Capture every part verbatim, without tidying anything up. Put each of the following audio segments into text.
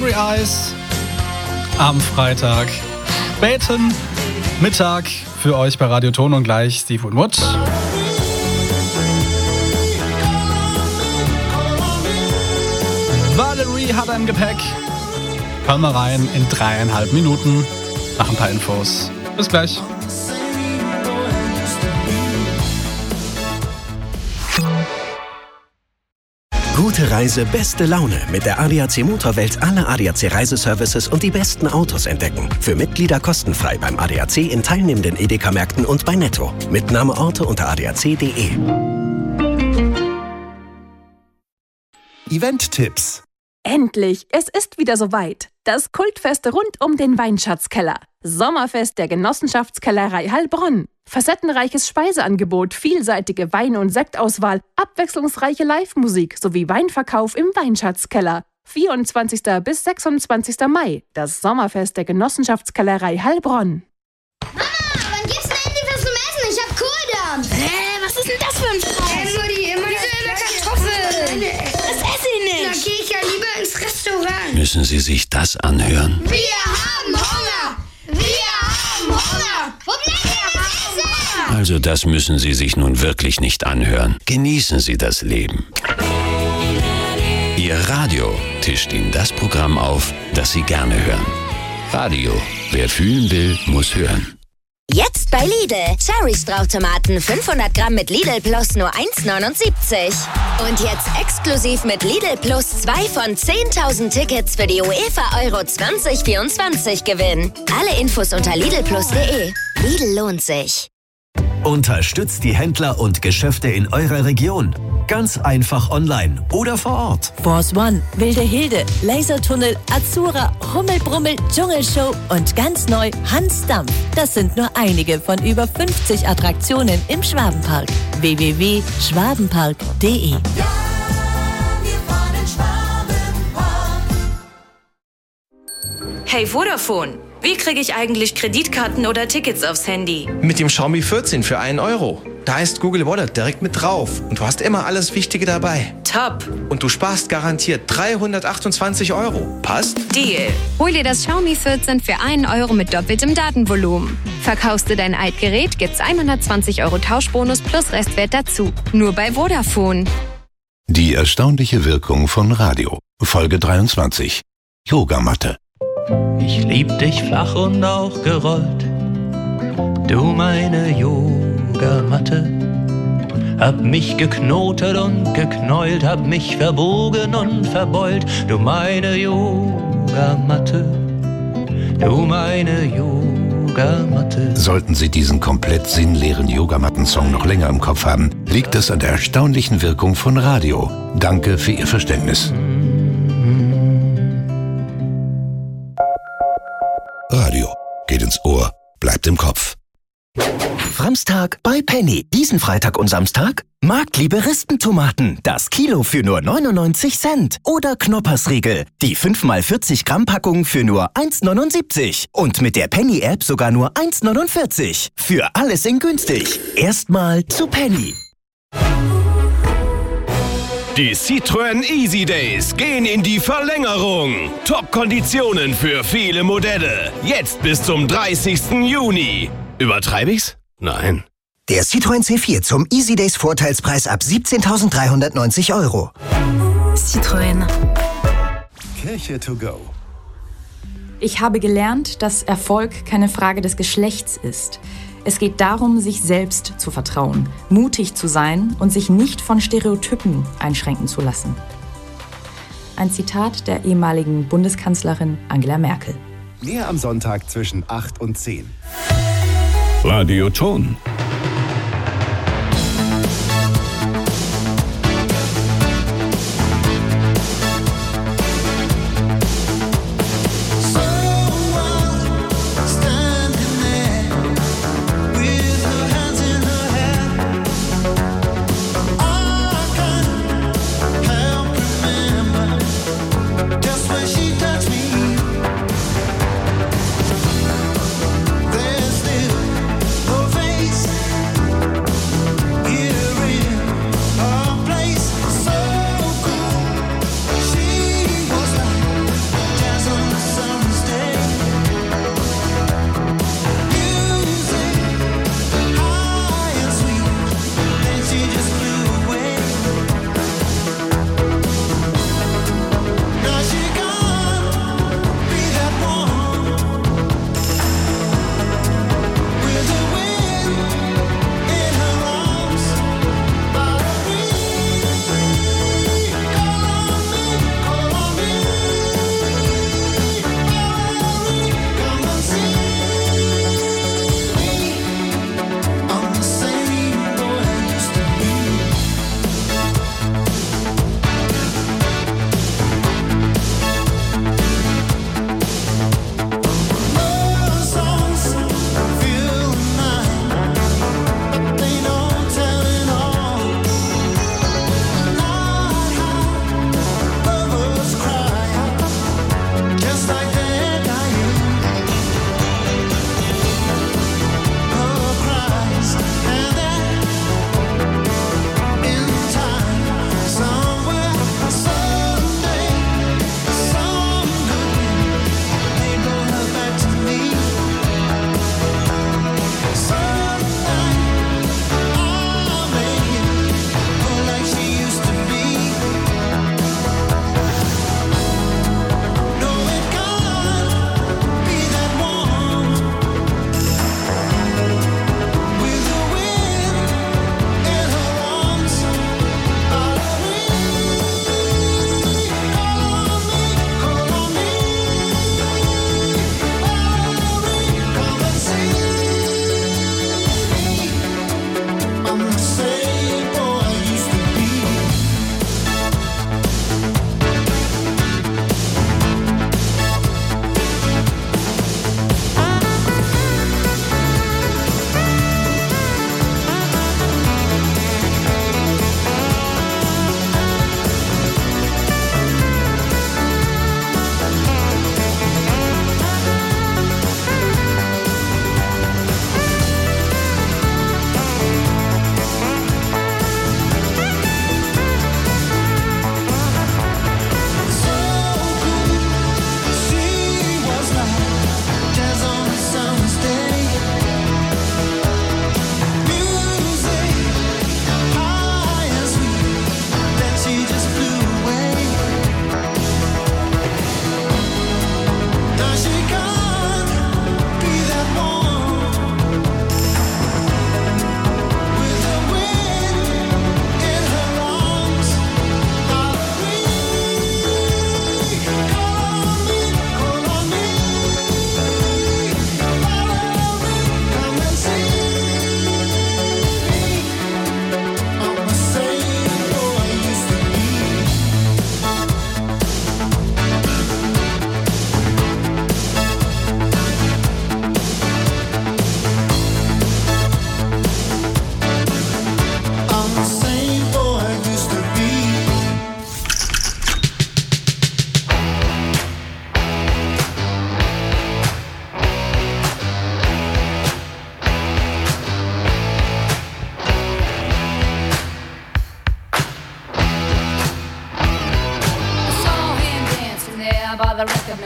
Starry Eyes am Freitag. Späten Mittag für euch bei Radio Ton und gleich Steve und Wood. Valerie hat ein Gepäck. Hören wir rein in dreieinhalb Minuten nach ein paar Infos. Bis gleich. Gute Reise, beste Laune. Mit der A D A C Motorwelt alle A D A C Reiseservices und die besten Autos entdecken. Für Mitglieder kostenfrei beim A D A C in teilnehmenden Edeka-Märkten und bei Netto. Mitnahmeorte unter a d a c punkt d e. Event-Tipps. Endlich, es ist wieder soweit. Das Kultfest rund um den Weinschatzkeller. Sommerfest der Genossenschaftskellerei Heilbronn. Facettenreiches Speiseangebot, vielseitige Wein- und Sektauswahl, abwechslungsreiche Live-Musik sowie Weinverkauf im Weinschatzkeller. vierundzwanzigsten bis sechsundzwanzigsten Mai. Das Sommerfest der Genossenschaftskellerei Heilbronn. Mama, wann gibt's denn endlich was zum Essen? Ich hab Kohldampf. Hä, was ist denn das für ein Stress? Hey, Mutti, immer dieselbe Kartoffel. Das esse ich nicht. Da geh ich ja lieber ins Restaurant. Müssen Sie sich das anhören? Wir haben Hunger. Wir haben Hunger. Wo bleibt denn das Essen? Also das müssen Sie sich nun wirklich nicht anhören. Genießen Sie das Leben. Ihr Radio tischt Ihnen das Programm auf, das Sie gerne hören. Radio. Wer fühlen will, muss hören. Jetzt bei Lidl. Cherry-Strauchtomaten fünfhundert Gramm mit Lidl Plus nur eins neunundsiebzig. Und jetzt exklusiv mit Lidl Plus zwei von zehntausend Tickets für die UEFA Euro zwanzig vierundzwanzig gewinnen. Alle Infos unter lidl plus punkt de. Lidl lohnt sich. Unterstützt die Händler und Geschäfte in eurer Region. Ganz einfach online oder vor Ort. Force One, Wilde Hilde, Lasertunnel, Azura, Rummelbrummel, Dschungelshow und ganz neu Hans Dampf. Das sind nur einige von über fünfzig Attraktionen im Schwabenpark. w w w punkt schwabenpark punkt de. Hey Vodafone, wie kriege ich eigentlich Kreditkarten oder Tickets aufs Handy? Mit dem Xiaomi vierzehn für einen Euro. Da ist Google Wallet direkt mit drauf und du hast immer alles Wichtige dabei. Top. Und du sparst garantiert dreihundertachtundzwanzig Euro. Passt? Deal. Hol dir das Xiaomi vierzehn für einen Euro mit doppeltem Datenvolumen. Verkaufst du dein Altgerät, gibt's hundertzwanzig Euro Tauschbonus plus Restwert dazu. Nur bei Vodafone. Die erstaunliche Wirkung von Radio. Folge dreiundzwanzig. Yogamatte. Ich lieb dich flach und auch gerollt, du meine Yogamatte. Hab mich geknotet und geknäult, hab mich verbogen und verbeult, du meine Yogamatte, du meine Yogamatte. Sollten Sie diesen komplett sinnleeren Yogamatten-Song noch länger im Kopf haben, liegt es an der erstaunlichen Wirkung von Radio. Danke für Ihr Verständnis. Radio geht ins Ohr, bleibt im Kopf. Framstag bei Penny. Diesen Freitag und Samstag Marktliebe Ristentomaten. Das Kilo für nur neunundneunzig Cent. Oder Knoppersriegel. Die fünf mal vierzig Gramm Packung für nur eins neunundsiebzig. Und mit der Penny-App sogar nur eins neunundvierzig. Für alles in günstig. Erstmal zu Penny. Die Citroën Easy Days gehen in die Verlängerung. Top-Konditionen für viele Modelle. Jetzt bis zum dreißigsten Juni. Übertreibe ich's? Nein. Der Citroën C vier zum Easy Days Vorteilspreis ab siebzehntausenddreihundertneunzig Euro. Citroën. Kirche to go. Ich habe gelernt, dass Erfolg keine Frage des Geschlechts ist. Es geht darum, sich selbst zu vertrauen, mutig zu sein und sich nicht von Stereotypen einschränken zu lassen. Ein Zitat der ehemaligen Bundeskanzlerin Angela Merkel. Mehr am Sonntag zwischen acht und zehn. Radio Ton. Face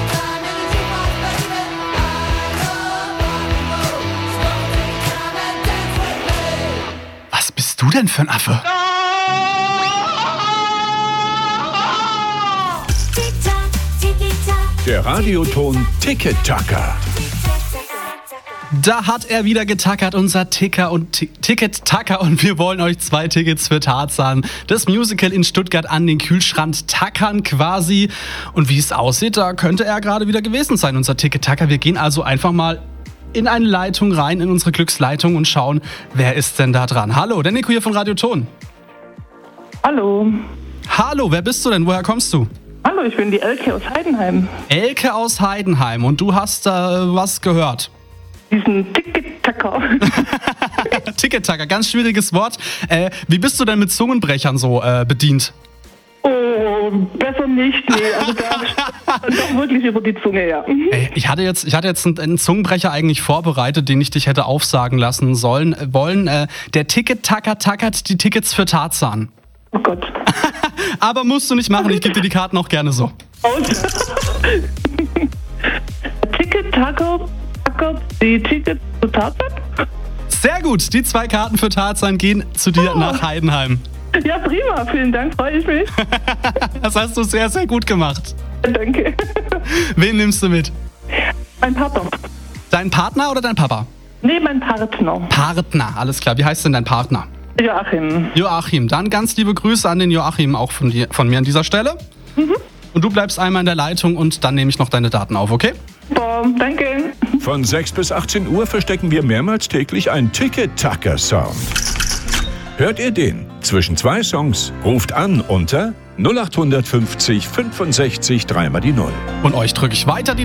Was bist du denn für ein Affe? Der Radioton Ticket-Tacker. Da hat er wieder getackert, unser Ticker und T- Ticket-Tacker, und wir wollen euch zwei Tickets für Tarzan, das Musical in Stuttgart, an den Kühlschrank tackern quasi. Und wie es aussieht, da könnte er gerade wieder gewesen sein, unser Ticket-Tacker. Wir gehen also einfach mal in eine Leitung rein, in unsere Glücksleitung, und schauen, wer ist denn da dran. Hallo, der Nico hier von Radio Ton. Hallo. Hallo, wer bist du denn? Woher kommst du? Hallo, ich bin die Elke aus Heidenheim. Elke aus Heidenheim, und du hast äh, was gehört? Diesen Ticket-Tacker. Ticket-Tacker, ganz schwieriges Wort. Äh, wie bist du denn mit Zungenbrechern so äh, bedient? Oh, besser nicht, nee. Also da doch wirklich über die Zunge, ja. Ey, ich hatte jetzt, ich hatte jetzt einen, einen Zungenbrecher eigentlich vorbereitet, den ich dich hätte aufsagen lassen sollen, äh, wollen. Äh, der Ticket-Tacker tackert die Tickets für Tarzan. Oh Gott. Aber musst du nicht machen, ich gebe dir die Karten auch gerne so. Ticket-Tacker tackert die Tickets zu Tarzan? Sehr gut, die zwei Karten für Tarzan gehen zu dir oh. nach Heidenheim. Ja, prima, vielen Dank, freue ich mich. Das hast du sehr, sehr gut gemacht. Danke. Wen nimmst du mit? Mein Partner. Dein Partner oder dein Papa? Nee, mein Partner. Partner, alles klar. Wie heißt denn dein Partner? Joachim. Joachim, dann ganz liebe Grüße an den Joachim auch von, dir, von mir an dieser Stelle. Mhm. Und du bleibst einmal in der Leitung, und dann nehme ich noch deine Daten auf, okay? Boah, danke. Von sechs bis achtzehn Uhr verstecken wir mehrmals täglich einen Ticket-Tacker-Sound. Hört ihr den? Zwischen zwei Songs ruft an unter null acht fünfzig fünfundsechzig dreimal die Null. Und euch drücke ich weiter die